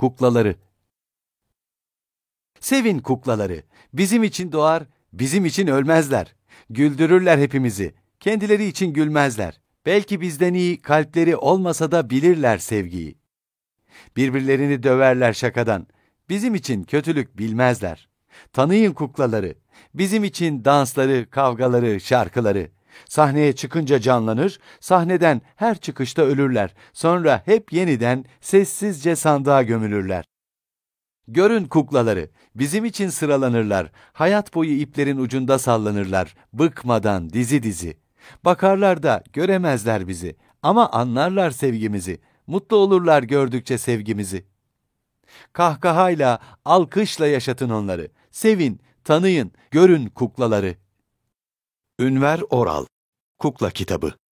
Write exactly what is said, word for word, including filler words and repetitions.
kuklaları. Sevin kuklaları, bizim için doğar, bizim için ölmezler. Güldürürler hepimizi, kendileri için gülmezler. Belki bizden iyi kalpleri olmasa da bilirler sevgiyi. Birbirlerini döverler şakadan, bizim için kötülük bilmezler. Tanıyın kuklaları, bizim için dansları, kavgaları, şarkıları. Sahneye çıkınca canlanır, sahneden her çıkışta ölürler. Sonra hep yeniden sessizce sandığa gömülürler. Görün kuklaları, bizim için sıralanırlar. Hayat boyu iplerin ucunda sallanırlar, bıkmadan dizi dizi. Bakarlar da göremezler bizi ama anlarlar sevgimizi. Mutlu olurlar gördükçe sevgimizi. Kahkahayla, alkışla yaşatın onları. Sevin, tanıyın, görün kuklaları. Ünver Oral, Kukla Kitabı.